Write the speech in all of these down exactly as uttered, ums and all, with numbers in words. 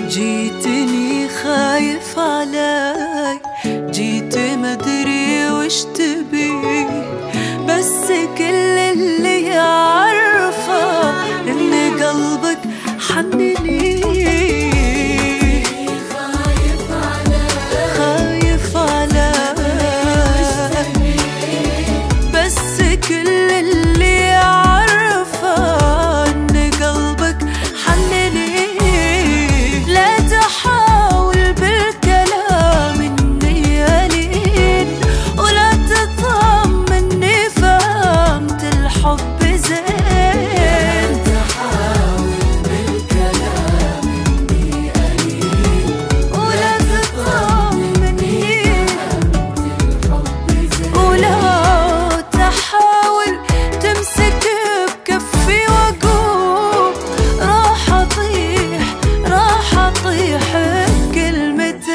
جيتني خايف علي، جيت مدري وش تبي، بس كل اللي عارفه ان قلبك حن لي. خايف علي خايف علي بس كل اللي عارفه ان قلبك حن لي. لا تحاول بالكلام اني الين، ولا تطمني فهمت الحب زين. تحاول بالكلام اني الين، ولا تطمني فهمت الحب زين. ولا تحاول تمسك بكفي واقوم، راح اطيح راح اطيح بكلمتين.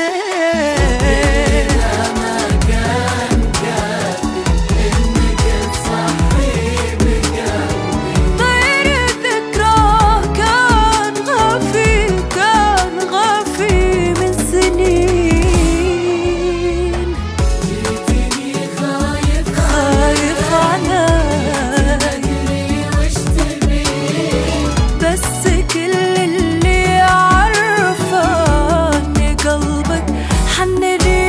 ما كان كافي انك تصحي بقلبي، غير ذكرى كان غافي كان غافي من سنين. جيتني خايف خايف علي، تدري وش تبي، بس كل اللي عارفه ان قلبك حن لي.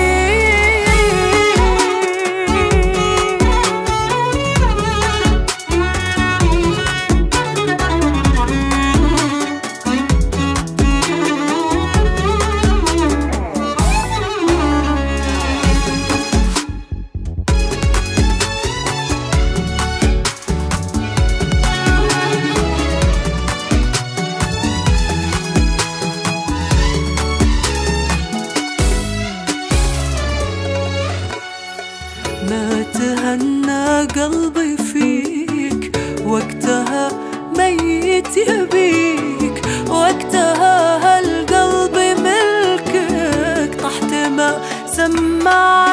ما تهنى قلبي فيك، وقتها ميت يبيك، وقتها هالقلب ملكك، طحت ما سمع